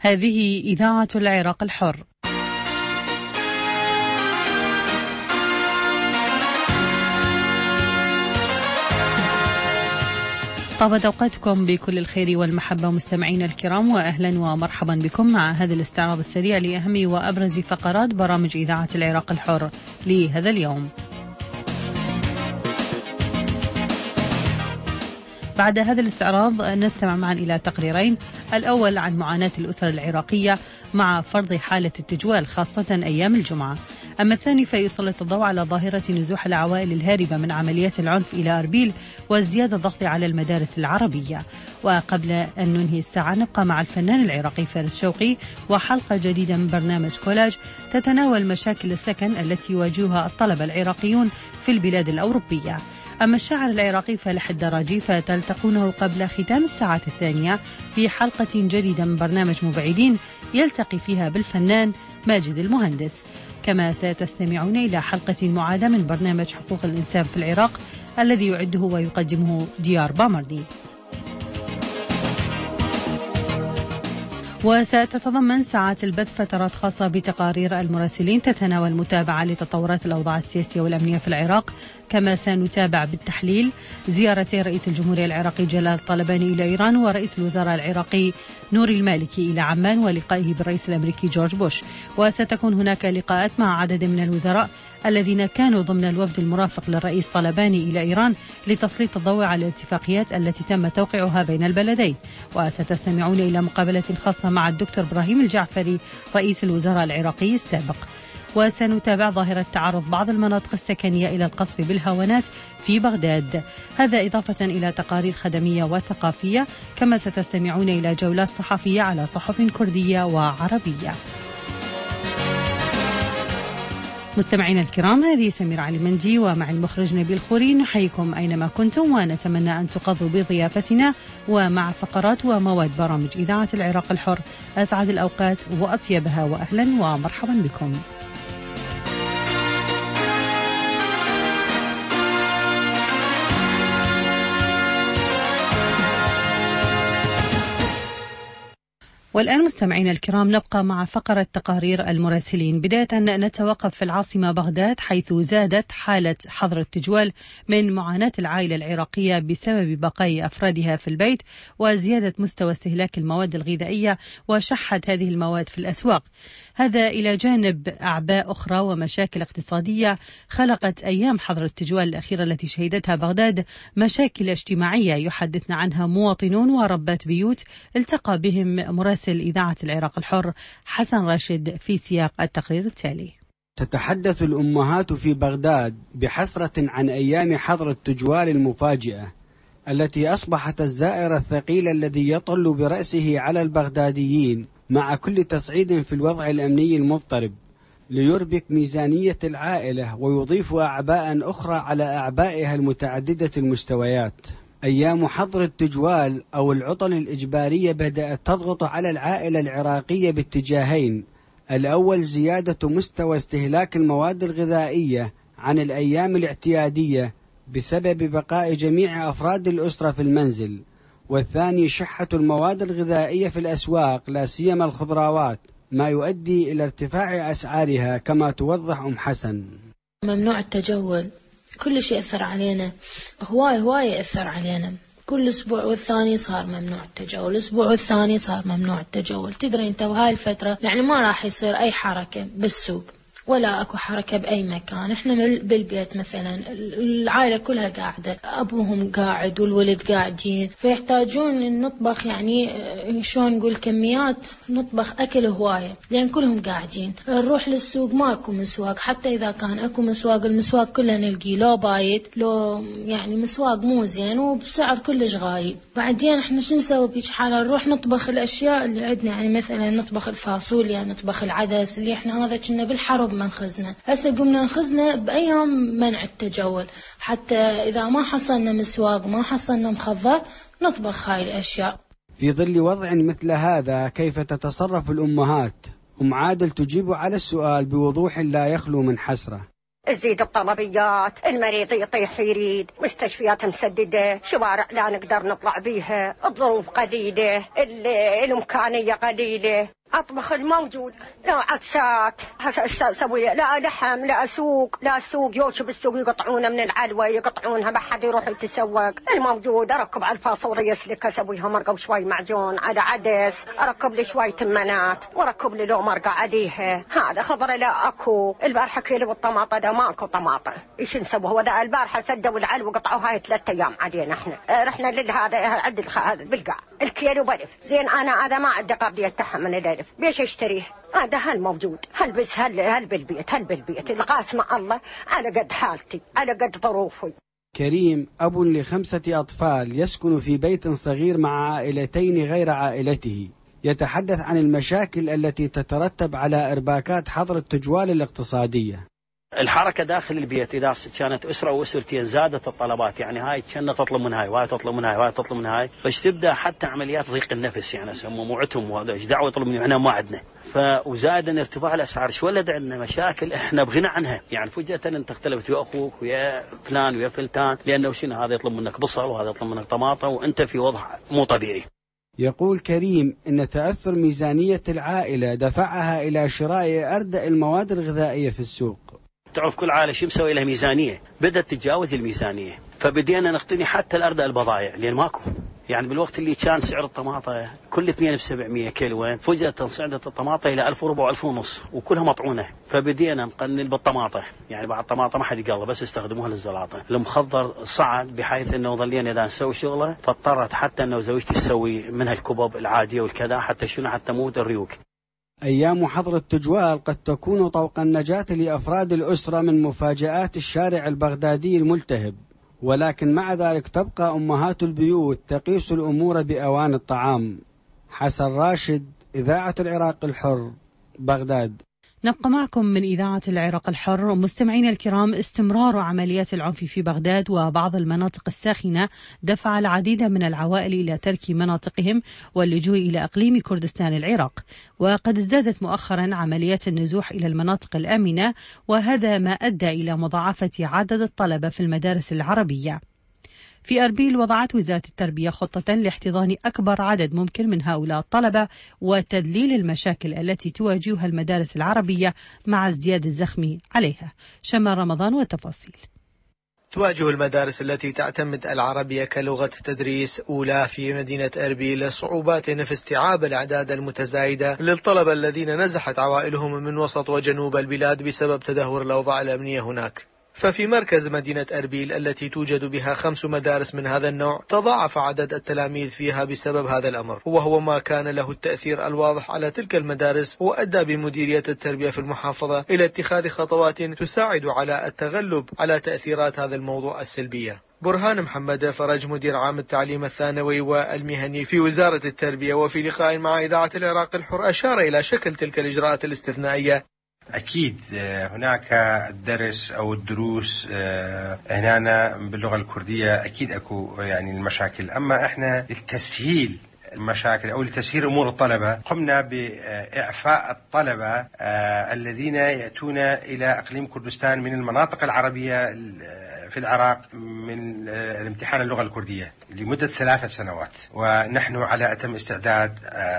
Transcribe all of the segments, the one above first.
هذه إذاعة العراق الحر. طابت أوقاتكم بكل الخير والمحبة مستمعين الكرام، وأهلا ومرحبا بكم مع هذا الاستعراض السريع لأهم وأبرز فقرات برامج إذاعة العراق الحر لهذا اليوم. بعد هذا الاستعراض نستمع معا إلى تقريرين، الأول عن معاناة الأسر العراقية مع فرض حالة التجوال خاصة أيام الجمعة، أما الثاني فيسلط الضوء على ظاهرة نزوح العوائل الهاربة من عمليات العنف إلى أربيل وازدياد الضغط على المدارس العربية. وقبل أن ننهي الساعة نبقى مع الفنان العراقي فارس شوقي وحلقة جديدة من برنامج كولاج تتناول مشاكل السكن التي يواجهها الطلبة العراقيون في البلاد الأوروبية. أما الشاعر العراقي فالح الدراجي فتلتقونه قبل ختام الساعة الثانية في حلقة جديدة من برنامج مبعدين يلتقي فيها بالفنان ماجد المهندس. كما ستستمعون إلى حلقة معادة من برنامج حقوق الإنسان في العراق الذي يعده ويقدمه ديار بامردي. وستتضمن ساعات البث فترات خاصة بتقارير المراسلين تتناول متابعة لتطورات الأوضاع السياسية والأمنية في العراق، كما سنتابع بالتحليل زيارتي رئيس الجمهورية العراقي جلال طلباني إلى إيران ورئيس الوزراء العراقي نوري المالكي إلى عمان ولقائه بالرئيس الأمريكي جورج بوش. وستكون هناك لقاءات مع عدد من الوزراء الذين كانوا ضمن الوفد المرافق للرئيس طلباني إلى إيران لتسليط الضوء على الاتفاقيات التي تم توقيعها بين البلدين. وستستمعون إلى مقابلة خاصة مع الدكتور إبراهيم الجعفري رئيس الوزراء العراقي السابق. وسنتابع ظاهرة تعرض بعض المناطق السكنية إلى القصف بالهاونات في بغداد، هذا إضافة إلى تقارير خدمية وثقافية، كما ستستمعون إلى جولات صحفية على صحف كردية وعربية. مستمعين الكرام، هذه سمير علي مندي ومع المخرج نبيل خوري، نحييكم أينما كنتم ونتمنى أن تقضوا بضيافتنا ومع فقرات ومواد برامج إذاعة العراق الحر أسعد الأوقات وأطيبها، وأهلا ومرحبا بكم. والآن مستمعين الكرام نبقى مع فقرة تقارير المراسلين. بداية نتوقف في العاصمة بغداد، حيث زادت حالة حظر التجوال من معاناة العائلة العراقية بسبب بقاء أفرادها في البيت وزيادة مستوى استهلاك المواد الغذائية وشحة هذه المواد في الأسواق، هذا إلى جانب أعباء أخرى ومشاكل اقتصادية خلقت أيام حظر التجوال الأخيرة التي شهدتها بغداد مشاكل اجتماعية يحدثنا عنها مواطنون وربات بيوت التقى بهم مراسل إذاعة العراق الحر حسن راشد في سياق التقرير التالي. تتحدث الأمهات في بغداد بحسرة عن أيام حظر التجوال المفاجئة التي أصبحت الزائر الثقيل الذي يطل برأسه على البغداديين مع كل تصعيد في الوضع الأمني المضطرب ليربك ميزانية العائلة ويضيف أعباء أخرى على أعبائها المتعددة المستويات. أيام حظر التجوال أو العطل الإجبارية بدأت تضغط على العائلة العراقية باتجاهين: الأول زيادة مستوى استهلاك المواد الغذائية عن الأيام الاعتيادية بسبب بقاء جميع أفراد الأسرة في المنزل، والثاني شحة المواد الغذائية في الأسواق لا سيما الخضروات، ما يؤدي إلى ارتفاع أسعارها كما توضح أم حسن. ممنوع التجول، كل شيء أثر علينا، هواي أثر علينا. كل أسبوع والثاني صار ممنوع التجول، الأسبوع والثاني صار ممنوع التجول. تدري أنت بهاي الفترة يعني ما راح يصير أي حركة بالسوق ولا أكو حركة بأي مكان. إحنا بالبيت مثلا العائلة كلها قاعدة، أبوهم قاعد والولد قاعدين، فيحتاجون نطبخ يعني شلون نقول كميات، نطبخ أكل هواية لأن كلهم قاعدين. نروح للسوق ما أكو مسواق، حتى إذا كان أكو مسواق المسواق كله نلقيه لو بايت لو يعني مسواق مو زين وبسعر كلش غالي. بعدين إحنا شو نسوي بيش حالة؟ نروح نطبخ الأشياء اللي عندنا، يعني مثلا نطبخ الفاصوليا، نطبخ العدس اللي إحنا هذا كنا بالحرب منخزنه. هسه قمنا نخزنه بأيام منع التجول، حتى إذا ما حصلنا مسواق ما حصلنا مخضر نطبخ هاي الأشياء. في ظل وضع مثل هذا كيف تتصرف الأمهات؟ أم عادل تجيب على السؤال بوضوح لا يخلو من حسرة. تزيد الطلبيات، المريض يطيح يريد، مستشفيات مسددة، شوارع لا نقدر نطلع بيها، الظروف قليلة، الإمكانية قليلة. أطبخ الموجود، لا عدسات أسوي، لا لحم، لا أسوق، لا سوق يوشب السوق يقطعونه من العلوة، يقطعونها ما حد يروح يتسوق. الموجود أركب على الفاصوليا يسلك أسويها مرقة وشوي معجون على عدس، أركب لي شوي تمنات وأركب لي لو مرقة عليها. هذا خضرة لا أكو. البارحة كيلو الطماطة ده ماكو طماطة، إيش نسوي؟ هو ده البارحة سدوا العلوة وقطعوا هاي 3 أيام علينا إحنا. رحنا لهذا عد بالقاع الكيلو ب1000. زين أنا هذا ما عندي قابلية تحمل ال1000، بيش اشتريه؟ هذا موجود، هلبس هل بالبيت القاس مع الله على قد حالتي، على قد ظروفي. كريم أب ل5 أطفال يسكن في بيت صغير مع عائلتين غير عائلته، يتحدث عن المشاكل التي تترتب على إرباكات حظر التجوال الاقتصادية. الحركة داخل البيت إذا كانت أسرة وأسرتين زادت الطلبات، يعني هاي كنا تطلب من هاي وهاي تطلب من هاي وهاي تطلب من هاي، فاش تبدأ حتى عمليات ضيق النفس، يعني سموعتهم وهذا ايش دعوة يطلب مني، احنا ما عندنا. وزائدا ارتفاع الأسعار ولد عندنا مشاكل احنا بغنى عنها، يعني فجأة انت اختلفت ويا أخوك ويا فلان ويا فلتان، لأنه شنو هذا يطلب منك بصل وهذا يطلب منك طماطم وانت في وضع مو طبيعي. يقول كريم إن تأثر ميزانية العائلة دفعها إلى شراء أردأ المواد الغذائية في السوق. تعرف كل عائلة شو مسوي لها ميزانية، بدأت تتجاوز الميزانية، فبدينا نقتني حتى الأردأ البضائع لأن ماكو. يعني بالوقت اللي كان سعر الطماطة كل 2 ب700 كيلوين، فجأة صعدت الطماطة إلى 1400 و1500 وكلها مطعونة، فبدينا نقنن بالطماطة. يعني بعد الطماطة ما حد يقلب بس يستخدموها للزلاطة. المخضر صعد بحيث أنه ظلينا إذا نسوي شغله، فاضطرت حتى أنه زوجتي تسوي منها الكبب العادية والكذا حتى شنو حتى موت الريوق. أيام حظر التجوال قد تكون طوق النجاة لأفراد الأسرة من مفاجآت الشارع البغدادي الملتهب، ولكن مع ذلك تبقى أمهات البيوت تقيس الأمور بأوان الطعام. حسن راشد، إذاعة العراق الحر، بغداد. نبقى معكم من إذاعة العراق الحر. مستمعين الكرام، استمرار عمليات العنف في بغداد وبعض المناطق الساخنة دفع العديد من العوائل إلى ترك مناطقهم واللجوء إلى أقليم كردستان العراق، وقد ازدادت مؤخرا عمليات النزوح إلى المناطق الآمنة، وهذا ما أدى إلى مضاعفة عدد الطلبة في المدارس العربية. في أربيل وضعت وزارة التربية خطة لاحتضان أكبر عدد ممكن من هؤلاء الطلبة وتذليل المشاكل التي تواجهها المدارس العربية مع ازدياد الزخم عليها. شمال رمضان والتفاصيل. تواجه المدارس التي تعتمد العربية كلغة تدريس أولى في مدينة أربيل صعوبات في استيعاب الأعداد المتزايدة للطلبة الذين نزحت عوائلهم من وسط وجنوب البلاد بسبب تدهور الأوضاع الأمنية هناك. ففي مركز مدينة أربيل التي توجد بها 5 مدارس من هذا النوع تضاعف عدد التلاميذ فيها بسبب هذا الأمر، وهو ما كان له التأثير الواضح على تلك المدارس، وأدى بمديرية التربية في المحافظة إلى اتخاذ خطوات تساعد على التغلب على تأثيرات هذا الموضوع السلبية. برهان محمد فرج، مدير عام التعليم الثانوي والمهني في وزارة التربية، وفي لقاء مع إذاعة العراق الحر أشار إلى شكل تلك الإجراءات الاستثنائية. أكيد هناك الدرس أو الدروس هنا باللغة الكردية أكيد أكو يعني المشاكل، أما إحنا لتسهيل المشاكل أو لتسهيل أمور الطلبة قمنا بإعفاء الطلبة الذين يأتون إلى أقليم كردستان من المناطق العربية في العراق من الامتحان اللغة الكردية لمدة 3 سنوات، ونحن على أتم استعداد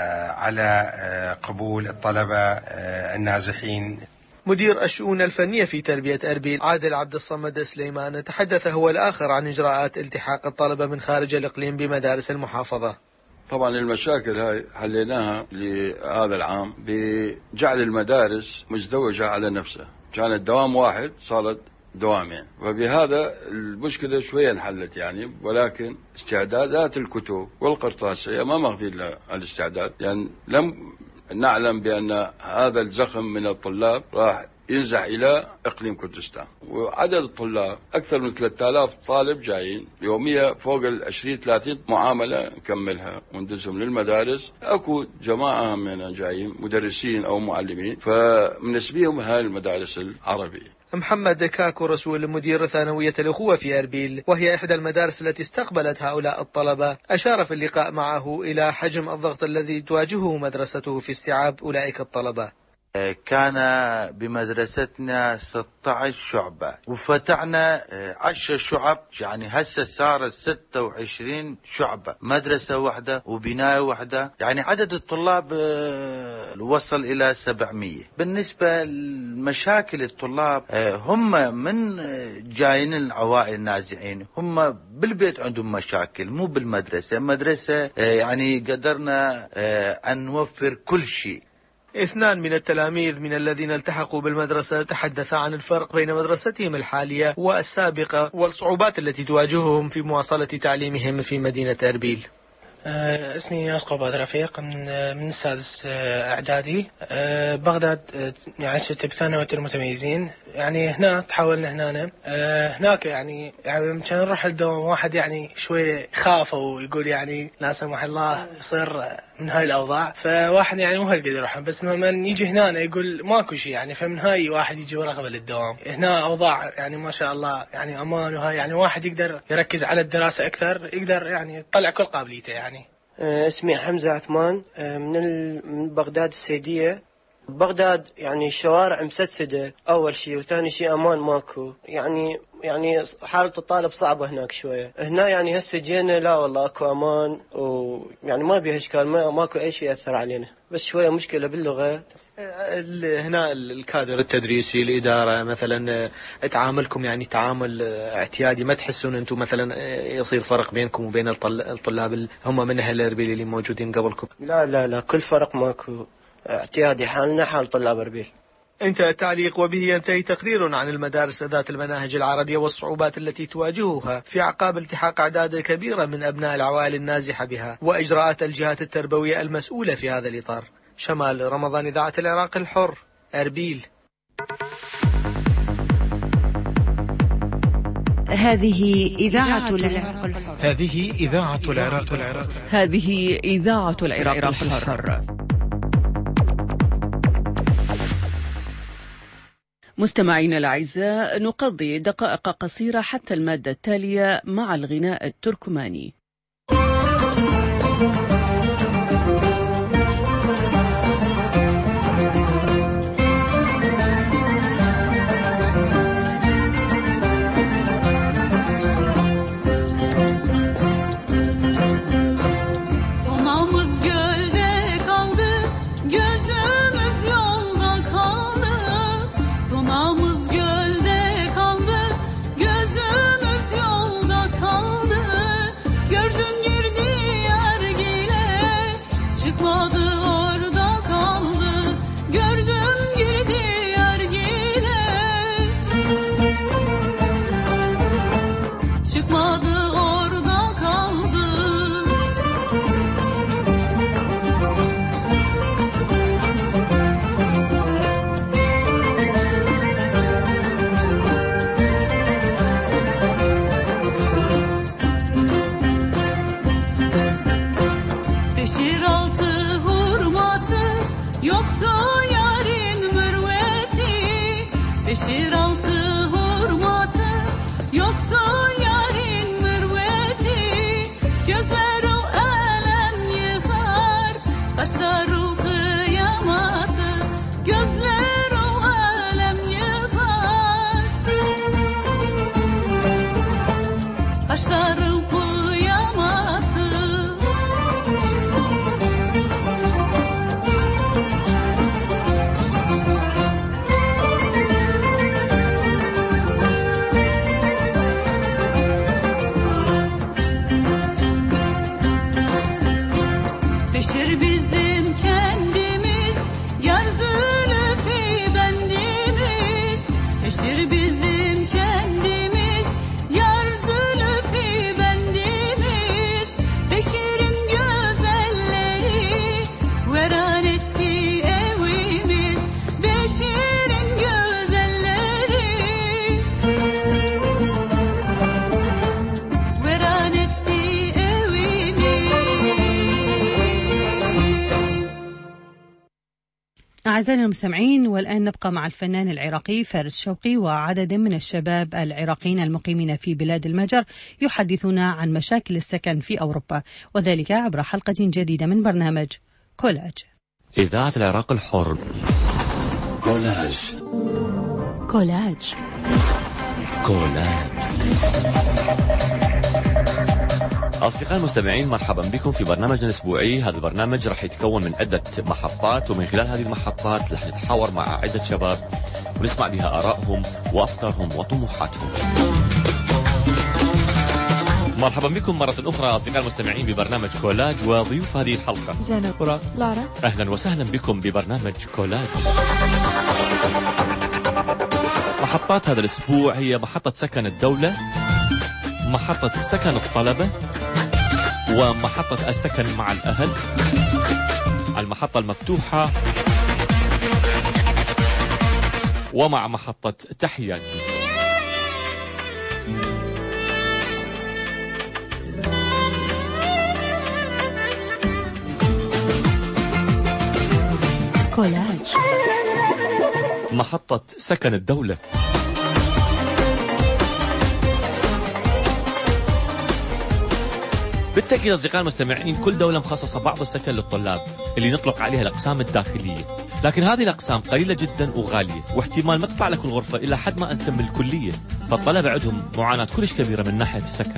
على قبول الطلبة النازحين. مدير الشؤون الفنية في تربية أربيل عادل عبد الصمد سليمان تحدث هو الآخر عن إجراءات التحاق الطلبة من خارج الإقليم بمدارس المحافظة. طبعا المشاكل هاي حليناها لهذا العام بجعل المدارس مزدوجة على نفسها، كانت دوام واحد صارت دوامين، وبهذا المشكلة شوية انحلت يعني، ولكن استعدادات الكتب والقرطاسية ما ماخذين لها الاستعداد، يعني لم نعلم بأن هذا الزخم من الطلاب راح ينزح إلى إقليم كردستان، وعدد الطلاب أكثر من 3000 طالب جايين يوميا، فوق 20-30 معاملة نكملها وندزهم للمدارس. أكو جماعة من جايين مدرسين أو معلمين، فمنسبيهم هاي المدارس العربية. محمد كاكو رسول مدير ثانوية الأخوة في أربيل، وهي إحدى المدارس التي استقبلت هؤلاء الطلبة، أشار في اللقاء معه إلى حجم الضغط الذي تواجهه مدرسته في استيعاب أولئك الطلبة. كان بمدرستنا 16 شعبة وفتحنا 10 شعب، يعني هسه صارت 26 شعبة، مدرسة واحدة وبناية واحدة، يعني عدد الطلاب وصل إلى 700. بالنسبة لمشاكل الطلاب، هم من جايين العوائل النازعين، هم بالبيت عندهم مشاكل مو بالمدرسة. مدرسة يعني قدرنا أن نوفر كل شيء. 2 من التلاميذ من الذين التحقوا بالمدرسة تحدثا عن الفرق بين مدرستهم الحالية والسابقة والصعوبات التي تواجههم في مواصلة تعليمهم في مدينة أربيل. اسمي يعقوب رفيق من السادس اعدادي بغداد. يعني عشت بثانوية المتميزين. يعني هنا تحاولنا هناك يعني كان نروح الدوام واحد يعني شوي خاف ويقول يعني لا سمح الله يصير من هاي الأوضاع، فواحد يعني مو هالقد يروح. بس لما يجي هنا يقول ماكو شيء يعني، فمن هاي واحد يجي ورغبة للدوام. هنا أوضاع يعني ما شاء الله يعني أمان، وهاي يعني واحد يقدر يركز على الدراسة أكثر، يقدر يعني يطلع كل قابليته يعني. اسمي حمزة عثمان من بغداد السيدية. بغداد يعني الشوارع مسدسدة أول شيء، وثاني شيء أمان ماكو، يعني حالة الطالب صعبة هناك شوية. هنا يعني هسه جينا لا والله أكو أمان، ويعني ما بيها إشكال، ماكو أي شيء يأثر علينا، بس شوية مشكلة باللغة. هنا الكادر التدريسي، الإدارة مثلا تعاملكم يعني تعامل اعتيادي؟ ما تحسون أنتم مثلا يصير فرق بينكم وبين الطلاب اللي هم من أهل أربيل اللي موجودين قبلكم؟ لا لا لا، كل فرق ماكو، اعتيادي حالنا حال طلاب أربيل. انتهى التعليق، وبه ينتهي تقرير عن المدارس ذات المناهج العربية والصعوبات التي تواجهها في أعقاب التحاق أعداد كبيرة من أبناء العوائل النازحة بها، وإجراءات الجهات التربوية المسؤولة في هذا الإطار. شمال رمضان، إذاعة العراق الحر، أربيل. هذه إذاعة العراق الحر. هذه إذاعة العراق الحر. هذه إذاعة العراق الحر. مستمعينا الأعزاء، نقضي دقائق قصيرة حتى المادة التالية مع الغناء التركماني. أعزائنا المستمعين، والآن نبقى مع الفنان العراقي فارس شوقي وعدد من الشباب العراقيين المقيمين في بلاد المجر يحدثون عن مشاكل السكن في أوروبا، وذلك عبر حلقة جديدة من برنامج كولاج. إذاعة العراق الحر. كولاج. كولاج. كولاج. أصدقائي المستمعين، مرحبا بكم في برنامجنا الأسبوعي. هذا البرنامج راح يتكون من عدة محطات، ومن خلال هذه المحطات راح نتحاور مع عدة شباب ونسمع بها آرائهم وأفكارهم وطموحاتهم. مرحبا بكم مرة أخرى أصدقائي المستمعين ببرنامج كولاج، وضيوف هذه الحلقة زينب، لارا. أهلا وسهلا بكم ببرنامج كولاج. محطات هذا الأسبوع هي محطة سكن الدولة، محطة سكن الطلبة، ومحطة السكن مع الأهل، المحطة المفتوحة، ومع محطة تحياتي. كولاج. محطة سكن الدولة. بالتأكيد أصدقائي المستمعين، كل دولة مخصصة بعض السكن للطلاب اللي نطلق عليها الأقسام الداخلية، لكن هذه الأقسام قليلة جدا وغالية، واحتمال ما تدفع لك الغرفة إلا حد ما أن تكمل الكلية، فالطلبة عندهم معاناة كلش كبيرة من ناحية السكن.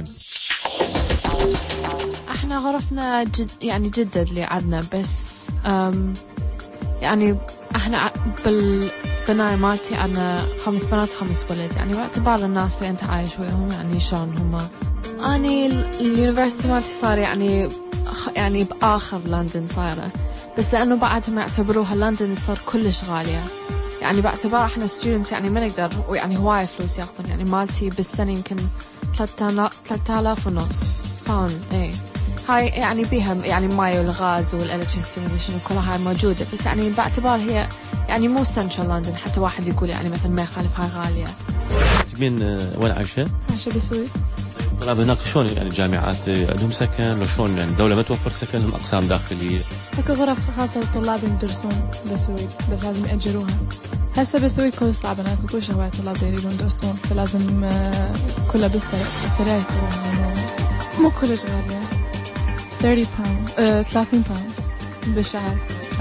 احنا غرفنا جدد اللي عدنا، بس يعني احنا بالبناية مالتي عندنا 5 بنات و5 ولد، يعني باعتبار الناس اللي انت عايش وياهم يعني شلون هم. اني اليونيفرسيتي مالتي صار يعني باخر لندن صايره، بس لانه بعدهم يعتبروها لندن صار كلش غاليه، يعني باعتبار احنا ستودنتس يعني ما نقدر، ويعني هواي فلوس ياخذون، يعني مالتي بالسنه يمكن 3000 ونص باوند. اي هاي يعني بيها يعني ماي والغاز والالكتريسيتي ومدري شنو كلها هاي موجوده، بس يعني باعتبار هي يعني مو سنترال لندن، حتى واحد يقول يعني مثلا ما يخالف هاي غاليه. من وين عايشه؟ عايشه بالسويد. طلاب هناك شلون يعني الجامعات عندهم سكن لو شلون يعني الدولة ما توفر سكن، هم أقسام داخلية؟ هيك غرف خاصة للطلاب يدرسون بالسويد، بس لازم يأجروها. هسه بالسويد كل صعب، هناك كلش هواي طلاب يريدون يدرسون، فلازم كلها بالسريع يسووها، مو كلش غالية. 30 باوند بالشهر،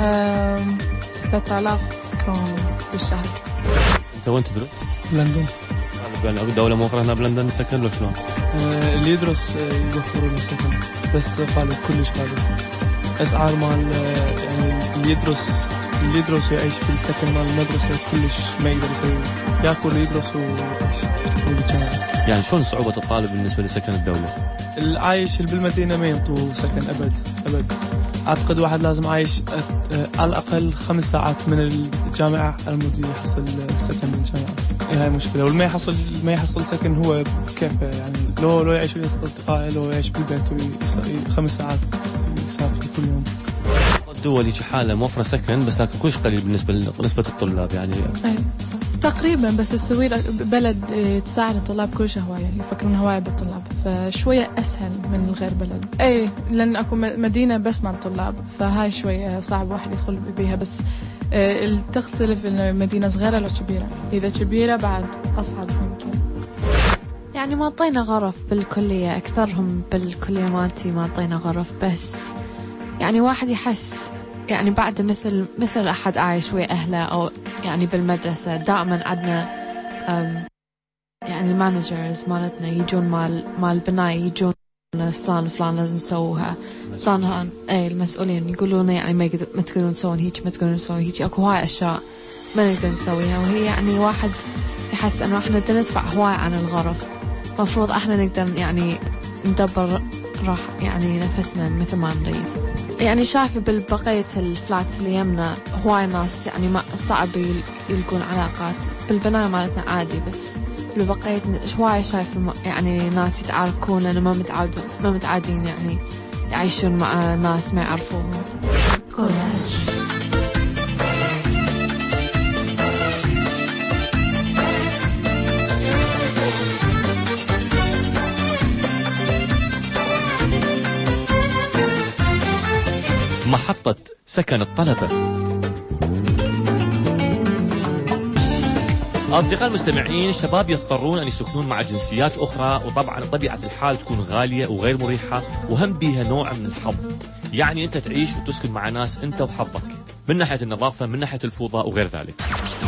3000 كرون بالشهر. أنت وين تدرس؟ لندن. يعني الدولة موفرة هنا بلندن سكن لو شلون؟ اللي يدرس يوفروا له سكن، بس غالي كلش غالي. أسعار مال يعني اللي يدرس ويعيش بالسكن مال المدرسة كلش ما يقدر يسوي، ياكل يدرس ويعيش بالجامعة. يعني شلون صعوبة الطالب بالنسبة لسكن الدولة؟ العايش بالمدينة ما ينطوا سكن أبد. أعتقد واحد لازم عايش على الأقل 5 ساعات من الجامعة المفروض يحصل سكن بالجامعة. هاي مشكلة، والما يحصل سكن هو كيف يعني لو يعيش ويا أصدقائه، لو يعيش بالبيت 5 ساعات يسافر كل يوم. الدول يجي حالة موفرة سكن، بس لكن كلش قليل بالنسبة الطلاب يعني. أي تقريبا، بس السويد بلد تساعد الطلاب كلش هواية، يفكرون هواية بالطلاب، فشوية أسهل من الغير بلد. أي لأن أكو مدينة بس مع الطلاب، فهاي شوية صعب واحد يدخل بيها، بس تختلف إنه مدينة صغيرة لو كبيرة، إذا كبيرة بعد أصعب يمكن. يعني ما أعطينا غرف بالكلية، أكثرهم بالكلية مالتي ما أعطينا غرف، بس يعني واحد يحس يعني بعد مثل أحد عايش ويا أهله، أو يعني بالمدرسة دائما عندنا يعني المانجرز مالتنا يجون مال البناية، يجون فلان لازم نسووها، فلان هان المسؤولين يقولون يعني ما تقدرون تسوون هيك، ما تقدرون تسوون هيك، اكو هواي اشياء ما نقدر نسويها، وهي يعني واحد يحس انه احنا بدنا ندفع هواي عن الغرف، مفروض احنا نقدر يعني ندبر راح يعني نفسنا مثل ما نريد. يعني شايفة بالبقية الفلات اللي يمنا هواي ناس يعني ما صعب يلقون علاقات، بالبناية مالتنا عادي، بس بالبقية هواي شايفة يعني ناس يتعاركون لأنه ما متعادين يعني يعيشون مع ناس ما يعرفوهم. كولاج. محطة سكن الطلبة. أصدقاء المستمعين، الشباب يضطرون أن يسكنون مع جنسيات أخرى، وطبعا طبيعة الحال تكون غالية وغير مريحة، وهم بيها نوع من الحظ. يعني أنت تعيش وتسكن مع ناس أنت وحظك، من ناحية النظافة، من ناحية الفوضى وغير ذلك.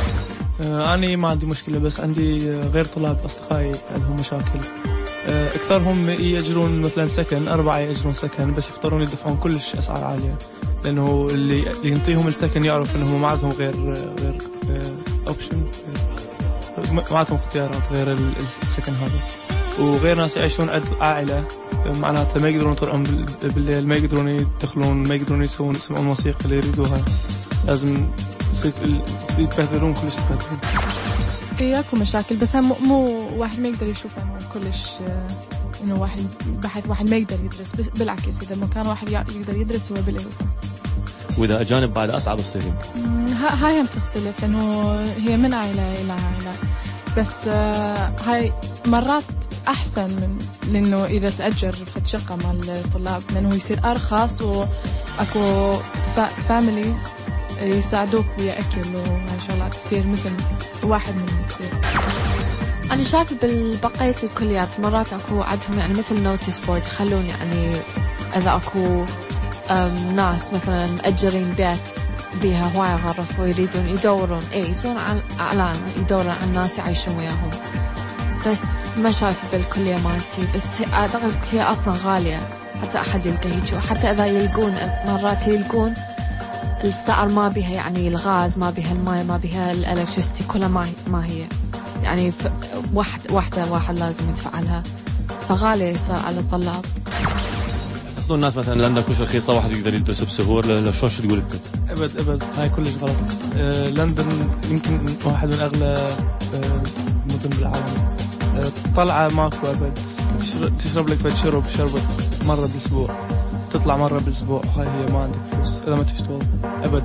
أنا ما عندي مشكلة، بس عندي غير طلاب أصدقائي عندهم مشاكل. أكثرهم يأجرون مثلا سكن، 4 يأجرون سكن، بس يختارون يدفعون كلش أسعار عالية، لأنه اللي ينطيهم السكن يعرف أنهم ما عندهم غير أوبشن، ما عندهم اختيارات غير السكن هذا. وغير ناس يعيشون عند عائلة، معناتها ما يقدرون يطلعون بالليل، ما يقدرون يدخلون، ما يقدرون يسمعون الموسيقى اللي يريدوها، لازم يتبهدلون كلش يتبهدلون. اياكم مشاكل، بس مو واحد ما يقدر يشوف انه كلش انه واحد بحيث واحد ما يقدر يدرس، بالعكس اذا ما كان واحد يقدر يدرس هو بالاوروبا. واذا اجانب بعد اصعب الصير. هاي هم تختلف، لانه هي من عائله الى عائله، بس هاي مرات احسن من لانه اذا تاجر في شقه مع الطلاب، لانه يصير ارخص واكو فاميليز يساعدوك ويا اكل وهاي شغلات، تصير مثل واحد منهم تصير. انا شايفه بالبقيه الكليات مرات اكو عندهم يعني مثل نوتيس بورد، يخلون يعني اذا اكو ناس مثلا مأجرين بيت بيها هواي غرف ويريدون يدورون يسوون اعلان يدورون عن ناس يعيشون وياهم، بس ما شايفه بالكليه مالتي. بس اعتقد هي اصلا غاليه حتى احد يلقى هيك، وحتى اذا يلقون مرات يلقون السعر ما بها، يعني الغاز ما بها، الماء ما بها، الالكتريستي كلها ما هي يعني واحد لازم يدفع لها، فغالية يصير على الطلاب. ياخذون الناس مثلا لندن كلش رخيصة، واحد يقدر يدرس بسهولة، شو تقول انت؟ ابد هاي كلش غلط. لندن يمكن واحد من اغلى مدن بالعالم، طلعة ماكو ابد، تشرب لك شربة مرة بالاسبوع، تطلع مرة بالاسبوع، هاي هي ما عندك فلوس اذا ما تشتغل ابد.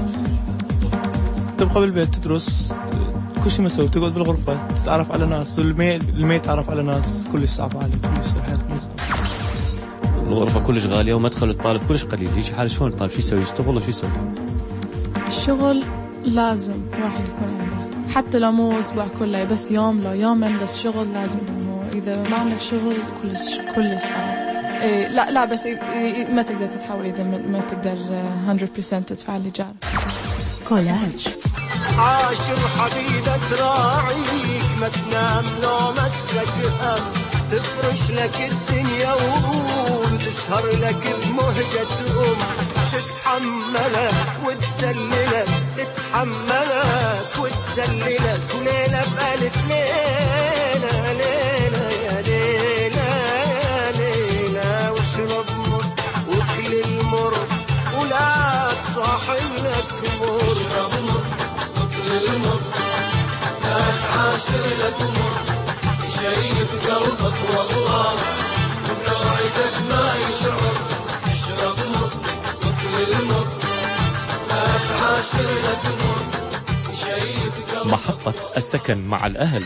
تبقى بالبيت تدرس كل شيء مسوي، تقعد بالغرفة تتعرف على ناس، واللي يتعرف على ناس كلش صعب عليه، كلش حياته الغرفة كلش غالية ومدخل الطالب كلش قليل. هيك حال شلون الطالب شو يسوي؟ يشتغل ولا شو يسوي؟ الشغل لازم واحد يكون عنده، حتى لو مو اسبوع كله، بس يوم لو يومين، بس شغل لازم، لانه اذا ما عندك شغل كلش صعب. لا بس ما تقدر تتحول اذا ما تقدر 100% تدفع الإيجار. كولاج عاشر حبيبة تراعيك، ما تنام لو مسك هم، تفرش لك الدنيا وتسهر لك بمهجة تتحملك وتدللك، تتحملك وتدللك، وليلة بألف ليلة ليلة يا ليلة يا ليلة، واشرب مر وكل المر ولا تصاحب لك مر، اشرب مر وكل المر لا تعاشر لك مر، شايف قلبك والله وبلوعتك ما يشعر، اشرب مر وكل المر لا تعاشر لك مر، شايف قلبك. محطة السكن مع الأهل.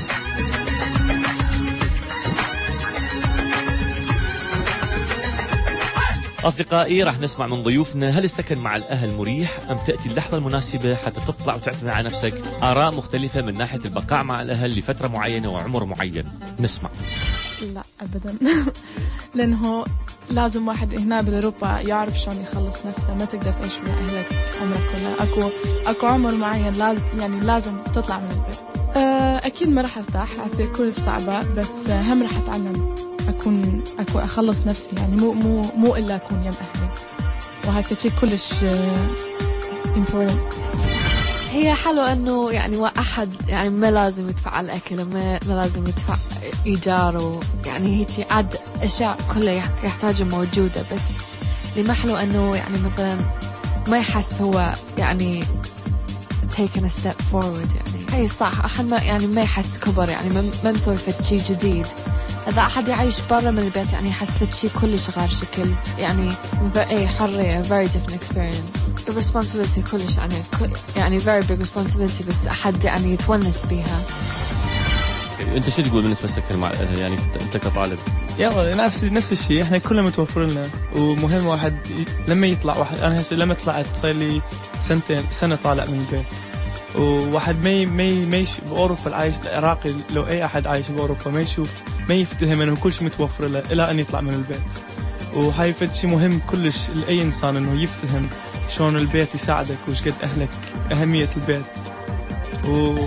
أصدقائي راح نسمع من ضيوفنا، هل السكن مع الأهل مريح أم تأتي اللحظة المناسبة حتى تطلع وتعتمد على نفسك؟ آراء مختلفة من ناحية البقاء مع الأهل لفترة معينة وعمر معين. نسمع. لا أبدا لأنه لازم واحد هنا بالأوروبا يعرف شلون يخلص نفسه، ما تقدر تعيش مع أهلك عمرك كله، أكو عمر معين لازم تطلع من البيت. أكيد ما راح أرتاح، هتصير كل صعبة، بس هم راح أتعلم أكون أخلص نفسي، يعني مو إلا أكون يم أهلي، وهذا شيء كلش important. هي حلو إنه يعني واحد يعني ما لازم يدفع على الأكل، ما لازم يدفع إيجار، يعني هيك عاد أشياء كلها يحتاجها موجودة، بس اللي ما حلو إنه يعني مثلا ما يحس هو يعني taking a step forward، يعني هي صح أحد ما يحس كبر، يعني ما مسوي فد شيء جديد. إذا أحد يعيش برا من البيت يعني يحس فد شيء كلش غير شكل، يعني حرية very different experience. responsibility كلش يعني very big responsibility، بس أحد يعني يتونس بيها. أنت شو تقول بالنسبة للسكن مع الأهل؟ يعني أنت كطالب يلا نفس الشيء، إحنا كلنا متوفر لنا، ومهم واحد لما يطلع واحد، أنا هسه لما طلعت صار لي سنة طالع من البيت، وواحد ما بأوروبا العايش العراقي، لو أي أحد عايش بأوروبا ما يفتهم إنه كل شيء متوفر له إلى أن يطلع من البيت، وهاي فد شيء مهم كلش لأي إنسان إنه يفتهم شلون البيت يساعدك وش قد أهلك أهمية البيت،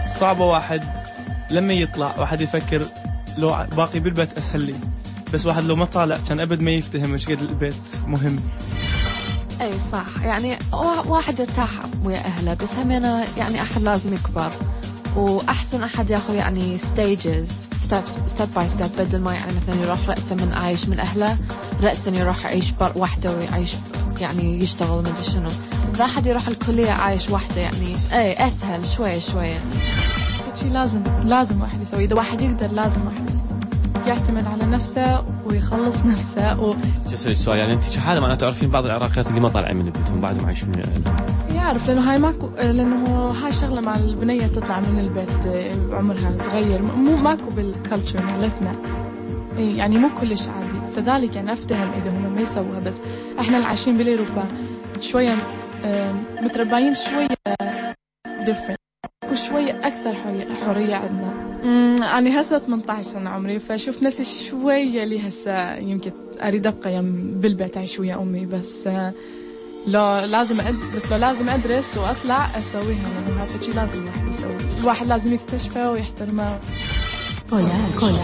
صعبة واحد لما يطلع واحد يفكر لو باقي بالبيت أسهل لي، بس واحد لو ما طالع كان أبد ما يفتهم إيش قد البيت مهم. أي صح، يعني واحد يرتاح ويا أهله، بس همينة يعني أحد لازم يكبر، وأحسن أحد ياخذ يعني step by step، بدل ما يعني مثلا يروح رأسا من عايش من أهله رأسا يروح يعيش وحده ويعيش يعني يشتغل ما أدري شنو. ذا أحد يروح الكلية عايش وحده يعني أي أسهل شوية. شيء لازم واحد يسوي، إذا واحد يقدر لازم واحد يسوي، يعتمد على نفسه ويخلص نفسه. جسد السؤال يعني أنت شحالة معناته تعرفين بعض العراقيات اللي ما طالعين من بيتهم بعدهم عايشين من أهلهم؟ يعرف، لأنه هاي شغلة مع البنية تطلع من البيت عمرها صغير، ماكو بالكالتشر مالتنا يعني مو كلش عادي، فذلك يعني أفتهم إذا هم ما يسووها. بس إحنا اللي عايشين بالأوروبا شوية متربيين شوية different وشوية أكثر حرية عندنا. أنا هسه 18 سنة عمري، فشوف نفسي شوية لي هسه يمكن أريد أبقى بالبيت أعيش ويا أمي، بس لو لازم أدرس وأطلع أسويها، لأنه هذا شيء لازم الواحد يسوي، الواحد لازم يكتشفه ويحترمه. كولاج.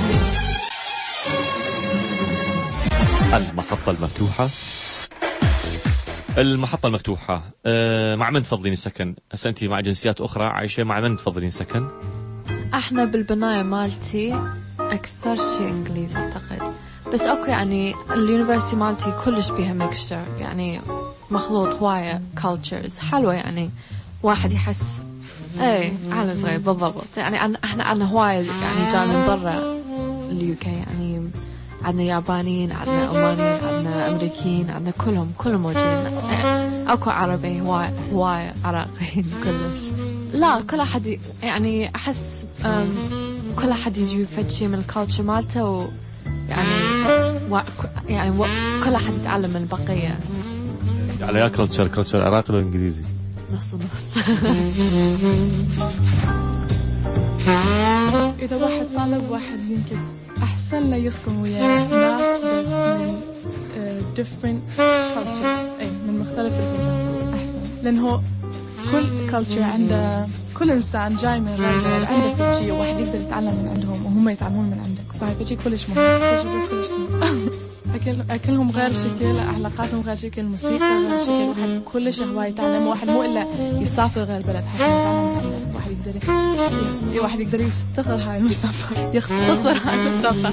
المحطة المفتوحة. مع من تفضلين السكن؟ هسه أنت مع جنسيات أخرى عايشة، مع من تفضلين السكن؟ احنا بالبناية مالتي أكثر شيء إنجليزي أعتقد، بس أوكي يعني اليونيفرسيتي مالتي كلش بيها ميكستر، يعني مخلوط هواية cultures حلوة، يعني واحد يحس عالم صغير بالضبط. يعني احنا عنا هواية يعني جاي من برا اليوكي، يعني عنا يابانيين، عنا ألمانيين، عنا أمريكيين، عنا كلهم موجودين. أكو عربي هواية عراقيين كلش. لا كل أحد يعني أحس كل أحد يجي يفد شيء من الكالتشر مالته، يعني كل أحد يتعلم من البقية. على يا كالتشر عراقي ولا إنجليزي؟ نص. إذا واحد طالب واحد يمكن أحسن له يسكن ويا ناس بس من different cultures، من مختلف البلدان أحسن، لأنه كل culture عنده، كل إنسان جاي من غير بلد عنده في شيء واحد يقدر يتعلم من عندهم وهم يتعلمون من عندك، فهاي شيء كلش مهم، تجربة كلش مهم. أكلهم غير شكل، علاقاتهم غير شكل، موسيقى غير شكل، واحد كلش هواي يتعلم، واحد مو إلا يسافر غير بلد حتى يتعلم من عنده، واحد يقدر يستغل هاي المسافة، يختصر هاي المسافة.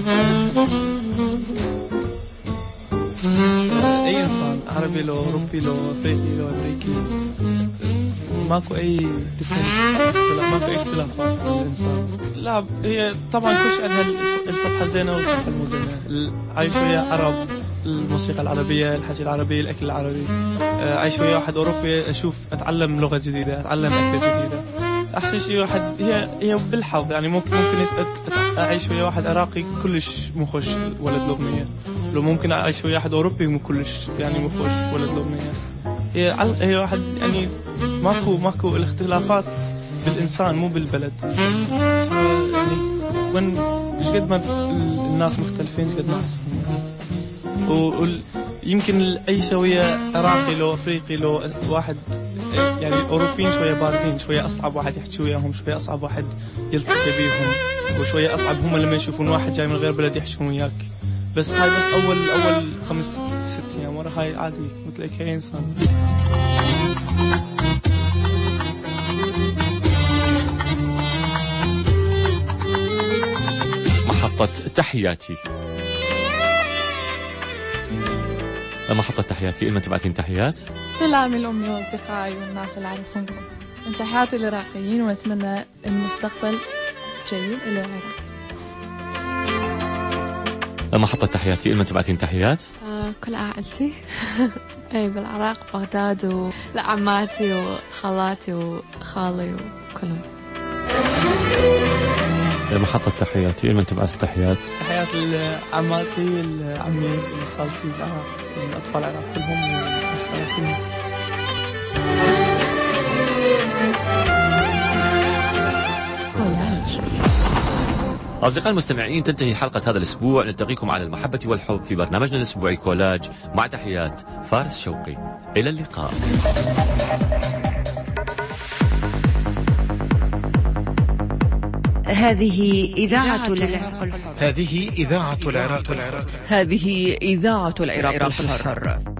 أي إنسان عربي لو أوروبي لو أفريقي لو أمريكي ماكو أي اختلافات بين الإنسان. لا هي طبعا كلش عندها الصفحة زينة والصفحة المو زينة. عايش ويا عرب، الموسيقى العربية، الحكي العربي، الأكل العربي. عايش ويا واحد أوروبي أشوف أتعلم لغة جديدة، أتعلم أكل جديدة. أحسن شيء واحد هي بالحظ، يعني ممكن أعيش ويا واحد عراقي كلش مخش ولد لبنانية، لو ممكن أعيش ويا واحد أوروبي مكلش يعني مخش ولد لبنانية. هي واحد يعني ماكو الاختلافات بالإنسان مو بالبلد. يعني وين إيش قد ما الناس مختلفين إيش قد ما أحسن. ويمكن أي شوية عراقي لو أفريقي لو واحد يعني أوروبيين شوية باردين، شوية أصعب واحد يحكي وياهم، شوية أصعب واحد يلتقي بيهم، وشوية أصعب هم لما يشوفون واحد جاي من غير بلد يحكون وياك. بس هاي بس أول 5-6 أيام ورا هاي عادي مثل أي إنسان. محطة تحياتي. إما تبعتين تحيات؟ سلامي لأمي وأصدقائي والناس اللي أعرفهم، تحياتي للعراقيين، وأتمنى المستقبل جيد إلى العراق. محطة تحياتي. إما تبعتين تحيات؟ كل عائلتي بالعراق، بغداد، وعماتي وخالاتي وخالي وكلهم. محطة تحياتي. إما تبعث تحيات؟ تحيات لعماتي، لعمي، لخالتي بالعراق، الأطفال العراق كلهم والأصحاب كلهم. أصدقائي المستمعين، تنتهي حلقة هذا الأسبوع. نلتقيكم على المحبة والحب في برنامجنا الأسبوعي كولاج، مع تحيات فارس شوقي. إلى اللقاء. هذه إذاعة العراق الحر. هذه إذاعة العراق الحر. هذه إذاعة العراق الحر.